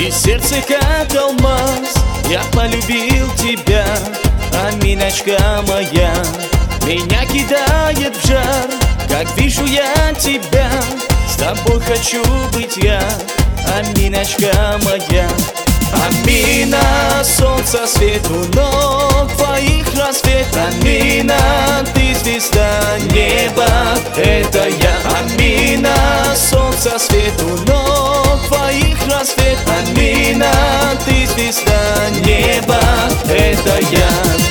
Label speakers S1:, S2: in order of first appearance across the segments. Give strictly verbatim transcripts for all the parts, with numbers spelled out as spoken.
S1: И сердце как алмаз, я полюбил тебя, Аминочка моя. Меня кидает в жар, как вижу я тебя, с тобой хочу быть я, Аминочка моя. Амина, солнце, свет у ног твоих рассвет. Амина, ты звезда неба, это я. Амина, солнце, свет у ног твоих рассвет. Амина, ты звезда неба, это я.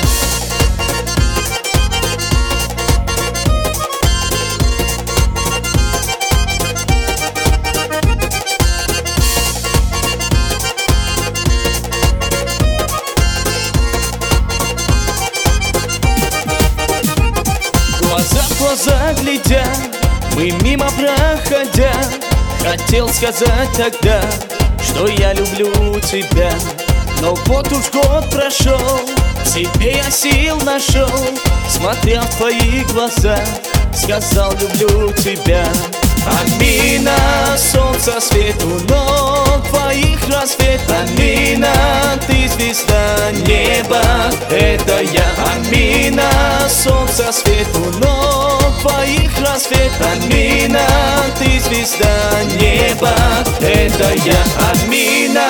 S1: Глаза в глаза глядя, мы мимо проходя, хотел сказать тогда, что я люблю тебя. Но вот уж год прошел, тебе я сил нашел, смотря в твои глаза, сказал люблю тебя. Амина, солнце, свет у ног твоих рассвет. Амина, ты звезда неба, это я. Амина, солнце, свет у ног твоих рассвет. Амина, ты звезда неба, это я. Амина,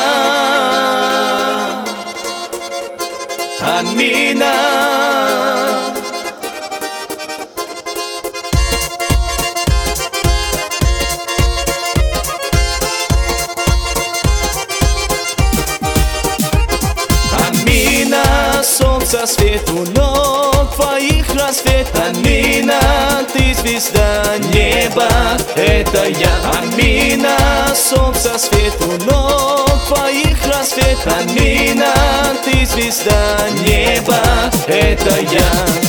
S1: Амина. Солнце, свет у ног твоих рассвет. Амина, ты звезда неба, это я. Амина, солнце, свет у ног твоих рассвет. Амина, ты звезда неба, это я.